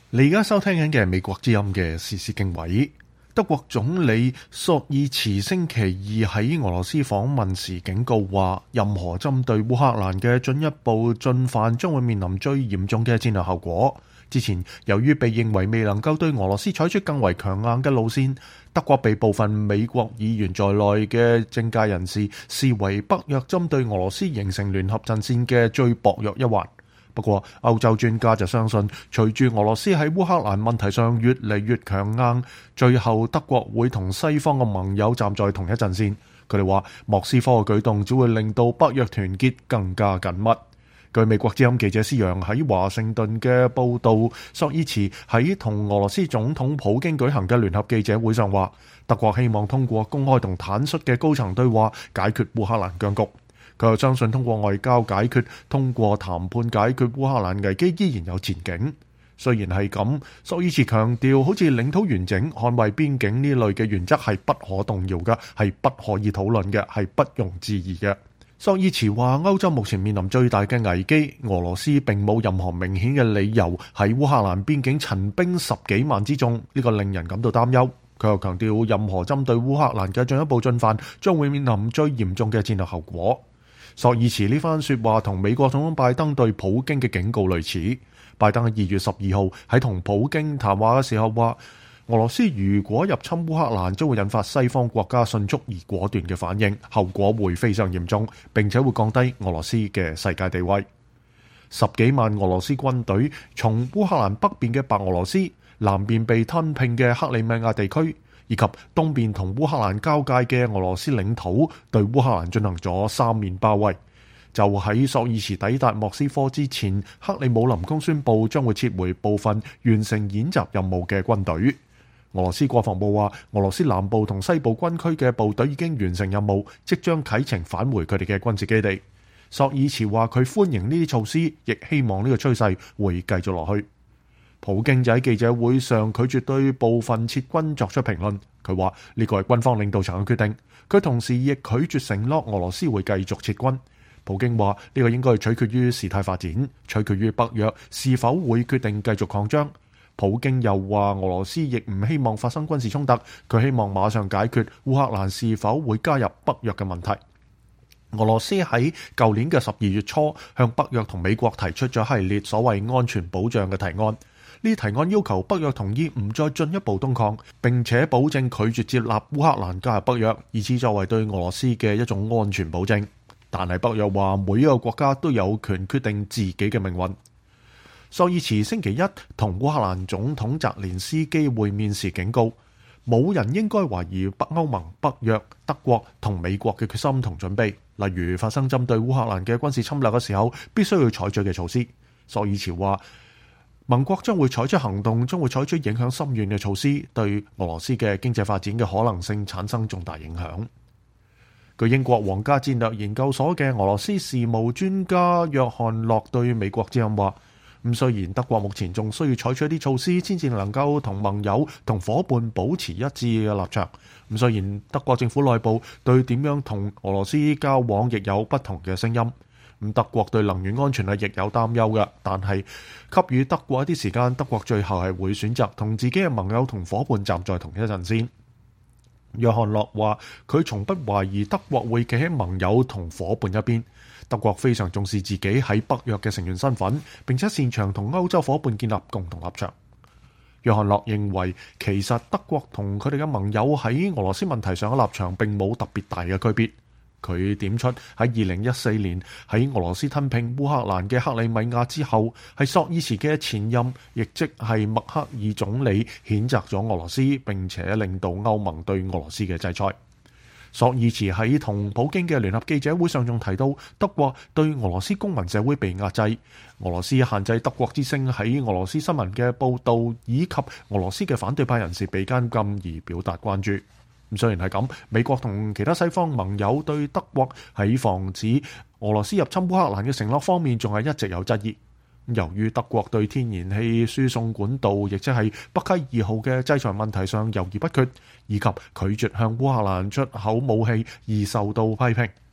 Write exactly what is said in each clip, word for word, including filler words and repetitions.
你而家收聽緊嘅係美國之音嘅時事經緯。德國總理朔爾茨星期二喺俄羅斯訪問時警告話，任何針對烏克蘭嘅進一步進犯將會面臨最嚴重嘅戰略後果。之前由於被認為未能夠對俄羅斯採取更為強硬嘅路線，德國被部分美國議員在內嘅政界人士視為北約針對俄羅斯形成聯合陣線嘅最薄弱一環。不過，歐洲專家就相信，隨住俄羅斯喺烏克蘭問題上越嚟越強硬，最後德國會同西方嘅盟友站在同一陣線。佢哋話，莫斯科嘅舉動只會令到北約團結更加緊密。據美國之音記者施揚喺華盛頓嘅報導，朔爾茨喺同俄羅斯總統普京舉行嘅聯合記者會上話，德國希望通過公開同坦率嘅高層對話解決烏克蘭僵局。佢又相信通過外交解決、通過談判解決烏克蘭危機依然有前景。雖然係咁，朔爾茨強調，好似領土完整、捍衛邊境呢類嘅原則係不可動搖嘅，係不可以討論嘅，係不容置疑嘅。朔爾茨話，歐洲目前面臨最大嘅危機，俄羅斯並冇任何明顯嘅理由喺烏克蘭邊境陳兵十幾萬之眾，呢個令人感到擔憂。佢又強調，任何針對烏克蘭嘅進一步進犯將會面臨最嚴重嘅戰略後果。朔爾茨呢番說話同美國總統拜登對普京嘅警告類似。拜登喺二月十二號喺同普京談話嘅時候話，俄羅斯如果入侵烏克蘭，將會引發西方國家迅速而果斷嘅反應，後果會非常嚴重，並且會降低俄羅斯嘅世界地位。十幾萬俄羅斯軍隊從烏克蘭北邊嘅白俄羅斯、南邊被吞併嘅克里米亞地區，以及東邊同烏克蘭交界嘅俄羅斯領土，對烏克蘭進行咗三面包圍。就喺朔爾茨抵達莫斯科之前，克里姆林宮宣布將會撤回部分完成演習任務嘅軍隊。俄羅斯國防部話，俄羅斯南部同西部軍區嘅部隊已經完成任務，即將啟程返回佢哋嘅軍事基地。朔爾茨話佢歡迎呢啲措施，亦希望呢個趨勢會繼續落去。普京就喺記者會上拒絕對部分撤軍作出評論。佢話呢個係軍方領導層嘅決定。佢同時亦拒絕承諾俄羅斯會繼續撤軍。普京話呢個應該取決於事態發展，取決於北約是否會決定繼續擴張。普京又話俄羅斯亦唔希望發生軍事衝突，佢希望馬上解決烏克蘭是否會加入北約嘅問題。俄羅斯喺舊年嘅十二月初向北約同美國提出咗系列所謂安全保障嘅提案。呢提案要求北約同意唔再進一步東擴，並且保證拒絕接納烏克蘭加入北約，以此作為對俄羅斯嘅一種安全保證。但係北約話每一個國家都有權決定自己嘅命運。朔爾茨星期一同烏克蘭總統澤連斯基會面時警告，冇人應該懷疑北歐盟、北約、德國同美國嘅決心同準備，例如發生針對烏克蘭嘅軍事侵略嘅時候必須要採取嘅措施。朔爾茨話，盟國將會採取行動，將會採取影響深遠嘅措施，對俄羅斯嘅經濟發展嘅可能性產生重大影響。據英國皇家戰略研究所嘅俄羅斯事務專家約翰洛對美國之音話，咁雖然德國目前仲需要採取一啲措施，先至能夠同盟友同伙伴保持一致嘅立場。咁雖然德國政府內部對點樣同俄羅斯交往亦有不同嘅聲音。咁德國對能源安全係亦有擔憂嘅，但係給予德國一啲時間，德國最後係會選擇同自己嘅盟友同伙伴站在同一陣線。約翰洛話，佢從不懷疑德國會企喺盟友同伙伴一邊。德國非常重視自己喺北約嘅成員身份，並且擅長同歐洲伙伴建立共同立場。約翰洛認為，其實德國同佢哋嘅盟友喺俄羅斯問題上嘅立場並冇特別大嘅區別。佢點出喺二零一四年喺俄羅斯吞併烏克蘭嘅克里米亞之後，係朔爾茨嘅前任，亦即係默克爾總理譴責咗俄羅斯，並且令到歐盟對俄羅斯嘅制裁。朔爾茨喺同普京嘅聯合記者會上仲提到，德國對俄羅斯公民社會被壓制，俄羅斯限制德國之聲喺俄羅斯新聞嘅報導，以及俄羅斯嘅反對派人士被監禁而表達關注。咁雖然係咁，美國同其他西方盟友對德國喺防止俄羅斯入侵烏克蘭嘅承諾方面，仲係一直有質疑。由於德國對天然氣輸送管道，亦即係北溪二號嘅制裁問題上猶豫不決，以及拒絕向烏克蘭出口武器而受到批評。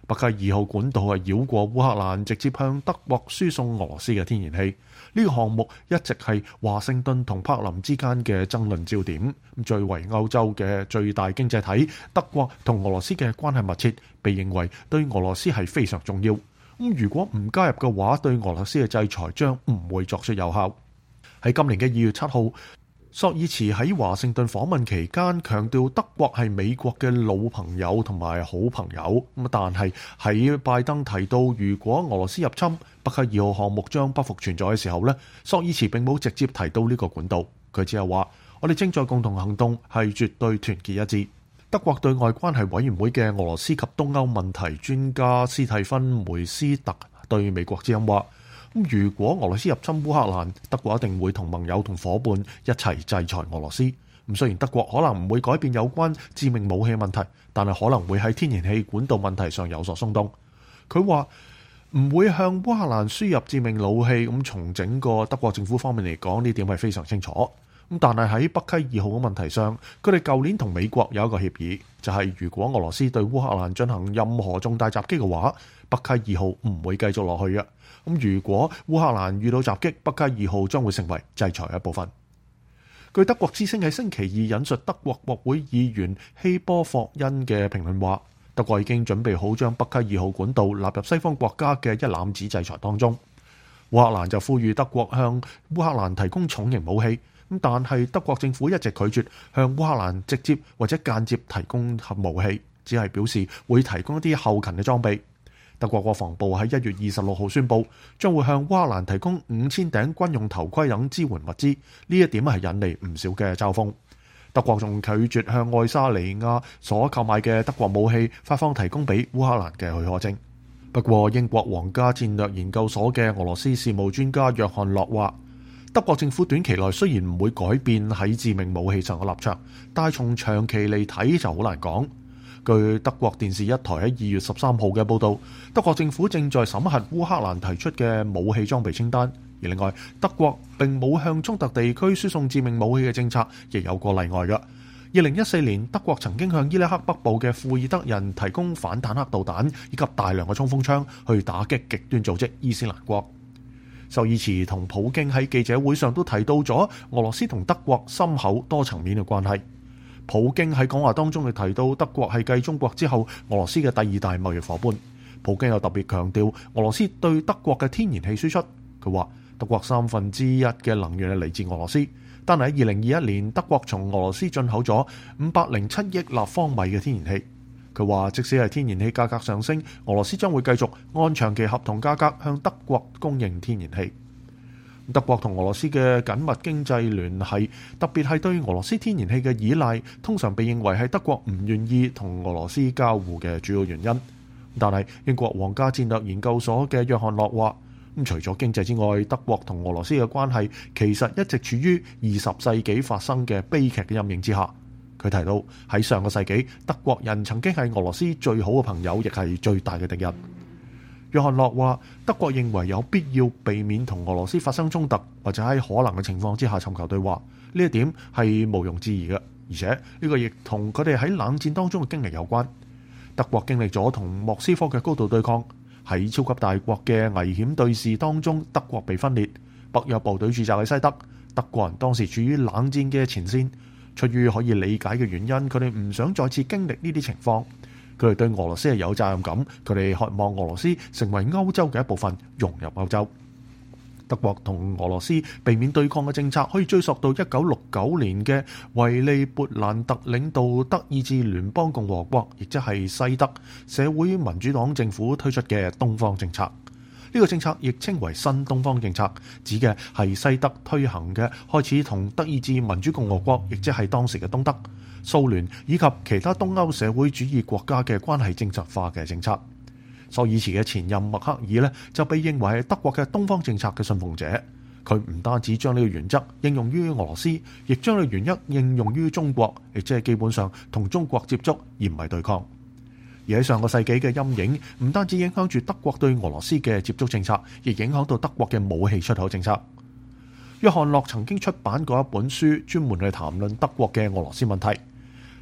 北溪二號管道係繞過烏克蘭，直接向德國輸送俄羅斯嘅天然氣。呢個項目一直係華盛頓同柏林之間嘅爭論焦點。最為歐洲嘅最大經濟體德國同俄羅斯嘅關係密切，被認為對俄羅斯係非常重要。咁如果唔加入嘅話，對俄羅斯嘅制裁將唔會作出有效。喺今年嘅二月七號，朔爾茨喺華盛頓訪問期間強調德國係美國嘅老朋友同埋好朋友。咁但係喺拜登提到如果俄羅斯入侵，北溪二號項目將不復存在嘅時候呢，朔爾茨並冇直接提到呢個管道，佢只係話我哋正在共同行動，係絕對團結一致。德國對外關係委員會嘅俄羅斯及東歐問題專家斯蒂芬梅斯特對美國之音話，如果俄羅斯入侵烏克蘭，德國一定會同盟友同伙伴一齊制裁俄羅斯。咁雖然德國可能唔會改變有關致命武器問題，但係可能會喺天然氣管道問題上有所鬆動。佢話唔會向烏克蘭輸入致命武器。咁從整個德國政府方面嚟講，呢點係非常清楚。咁但係喺北溪二號嘅問題上，佢哋舊年同美國有一個協議，就係如果俄羅斯對烏克蘭進行任何重大襲擊嘅話，北溪二號唔會繼續落去嘅。咁如果烏克蘭遇到襲擊，北溪二號將會成為制裁一部分。據德國之聲喺星期二引述德國國會議員希波霍恩嘅評論話，德國已經準備好將北溪二號管道納入西方國家嘅一攬子制裁當中。烏克蘭就呼籲德國向烏克蘭提供重型武器，咁但係德國政府一直拒絕向烏克蘭直接或者間接提供核武器，只係表示會提供一啲後勤嘅裝備。德國國防部喺一月二十六號宣布，將會向烏克蘭提供五千頂軍用頭盔等支援物資。呢一點係引嚟唔少嘅嘲諷。德國仲拒絕向愛沙尼亞所購買嘅德國武器發放提供俾烏克蘭嘅許可證。不過，英國皇家戰略研究所嘅俄羅斯事務專家約翰諾話，德國政府短期內雖然唔會改變喺致命武器上嘅立場，但係從長期嚟睇就好難講。據德國電視一台喺二月十三號嘅報導，德國政府正在審核烏克蘭提出嘅武器裝備清單。而另外，德國並冇向衝突地區輸送致命武器嘅政策，亦有個例外嘅。二零一四年，德國曾經向伊拉克北部嘅庫爾德人提供反坦克導彈以及大量嘅衝鋒槍，去打擊極端組織伊斯蘭國。朔爾茨同普京喺記者會上都提到咗俄羅斯同德國深厚多層面嘅關係。普京喺講話當中亦提到德國係繼中國之後俄羅斯嘅第二大貿易夥伴。普京又特別強調俄羅斯對德國嘅天然氣輸出。佢話德國三分之一嘅能源係嚟自俄羅斯，但係喺二零二一年德國從俄羅斯進口咗五百零七億立方米嘅天然氣。佢話即使係天然氣價格上升，俄羅斯將會繼續按長期合同價格向德國供應天然氣。德國同俄羅斯嘅緊密經濟聯繫，特別係對俄羅斯天然氣嘅依賴，通常被認為係德國唔願意同俄羅斯交互嘅主要原因。但係英國皇家戰略研究所嘅約翰諾話，咁除咗經濟之外，德國同俄羅斯嘅關係其實一直處於二十世紀發生嘅悲劇嘅陰影之下。佢提到喺上個世紀，德國人曾經係俄羅斯最好嘅朋友，亦係最大嘅敵人。約翰諾話，德國認為有必要避免同俄羅斯發生衝突，或者喺可能嘅情況之下尋求對話。呢一點係毋庸置疑嘅，而且呢個亦同佢哋喺冷戰當中嘅經歷有關。德國經歷咗同莫斯科嘅高度對抗，喺超級大國嘅危險對峙當中，德國被分裂，北約部隊駐紮喺西德，德國人當時處於冷戰嘅前線。出於可以理解嘅原因，佢哋唔想再次經歷呢啲情況。佢哋對俄羅斯係有責任感，佢哋渴望俄羅斯成為歐洲嘅一部分，融入歐洲。德國同俄羅斯避免對抗嘅政策可以追溯到一九六九年嘅維利勃蘭特領導德意志聯邦共和國，亦即係西德社會民主黨政府推出嘅東方政策。呢個政策亦稱為新東方政策，指嘅係西德推行嘅開始同德意志民主共和國，亦即係當時嘅東德、蘇聯以及其他東歐社會主義國家嘅關係正常化嘅政策。朔爾茨嘅前任默克爾呢，就被認為係德國嘅東方政策嘅信奉者。佢唔單止將呢個原則應用於俄羅斯，亦將呢個原則應用於中國，亦即係基本上同中國接觸而唔係對抗。而喺上個世紀嘅陰影，唔單止影響住德國對俄羅斯嘅接觸政策，亦影響到德國嘅武器出口政策。約翰諾曾經出版過一本書，專門去談論德國嘅俄羅斯問題。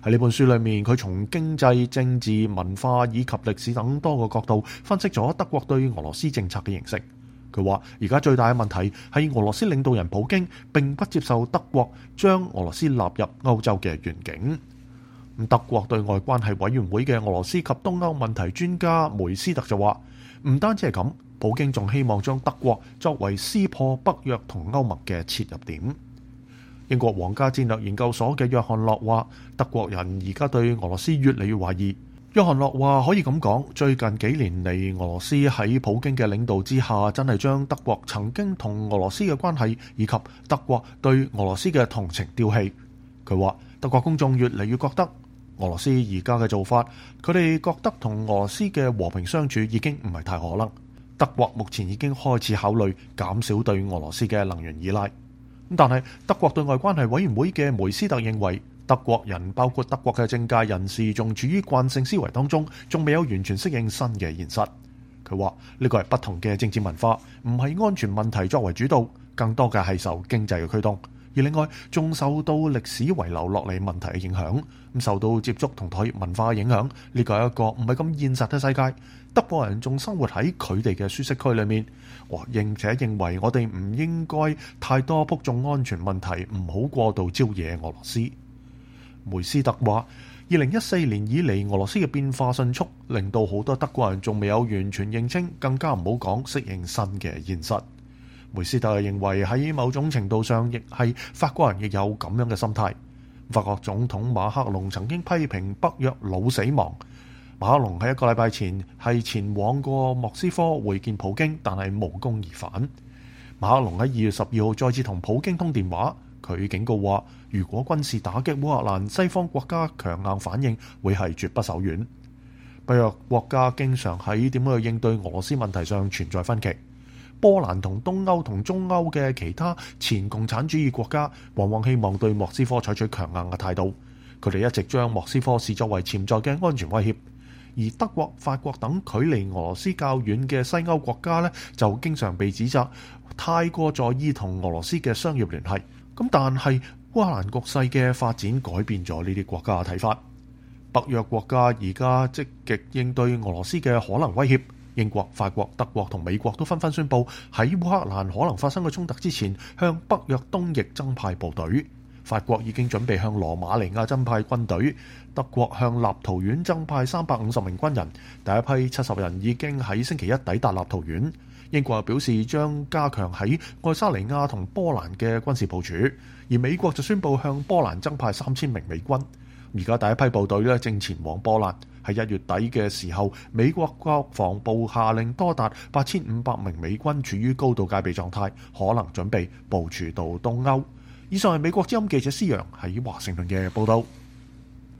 喺呢本書裏面，佢從經濟、政治、文化以及歷史等多個角度分析咗德國對俄羅斯政策嘅認識。佢話而家最大嘅問題係俄羅斯領導人普京並不接受德國將俄羅斯納入歐洲嘅願景。德國對外關係委員會嘅俄羅斯及東歐問題專家梅斯特就話，唔單止係咁，普京仲希望將德國作為撕破北約同歐盟嘅切入點。英國皇家戰略研究所嘅約翰洛話，德國人而家對俄羅斯越嚟越懷疑。約翰洛話可以咁講，最近幾年嚟，俄羅斯喺普京嘅領導之下，真係將德國曾經同俄羅斯嘅關係以及德國對俄羅斯嘅同情丟棄。佢話德國公眾越嚟越覺得俄羅斯而家嘅做法，佢哋覺得同俄羅斯嘅和平相處已經唔係太可能。德國目前已經開始考慮減少對俄羅斯嘅能源依賴。但係德國對外關係委員會嘅梅斯特認為，德國人包括德國嘅政界人士仲處於慣性思維當中，仲未有完全適應新嘅現實。佢話呢個係不同嘅政治文化，唔係安全問題作為主導，更多嘅係受經濟嘅驅動。而另外仲受到歷史遺留落嚟問題嘅影響，咁受到接觸同妥協文化嘅影響，呢個係一個唔係咁現實嘅世界。德國人仲生活喺佢哋嘅舒適區裏面，並且認為我哋唔應該太多撲中安全問題，唔好過度招惹俄羅斯。梅斯特話，二零一四年以嚟俄羅斯嘅變化迅速，令到好多德國人仲未有完全認清，更加唔好講適應新嘅現實。梅斯特認為喺某種程度上，亦係法國人亦有咁樣嘅心態。法國總統馬克龍曾經批評北約老死亡。馬克龍喺一個禮拜前係前往過莫斯科會見普京，但係無功而返。馬克龍喺二月十二號再次同普京通電話，佢警告話，如果軍事打擊烏克蘭，西方國家強硬反應會係絕不手軟。北約國家經常喺點樣去應對俄羅斯問題上存在分歧。波蘭同東歐同中歐嘅其他前共產主義國家，往往希望對莫斯科採取強硬嘅態度。佢哋一直將莫斯科視作為潛在嘅安全威脅。而德國、法國等距離俄羅斯較遠嘅西歐國家呢，就經常被指責太過在意同俄羅斯嘅商業聯繫。咁但係烏克蘭局勢嘅發展改變咗呢啲國家嘅睇法。北約國家而家積極應對俄羅斯嘅可能威脅。英國、法國、德國同美國都紛紛宣布喺烏克蘭可能發生嘅衝突之前，向北約東翼增派部隊。法國已經準備向羅馬尼亞增派軍隊，德國向立陶宛增派三百五十名軍人，第一批七十人已經喺星期一抵達立陶宛。英國又表示將加強喺愛沙尼亞同波蘭嘅軍事部署，而美國就宣布向波蘭增派三千名美軍。而家第一批部隊咧正前往波蘭。喺一月底嘅時候，美國國防部下令多達八千五百名美軍處於高度戒備狀態，可能準備部署到東歐。以上係美國之音記者施洋喺華盛頓嘅報道。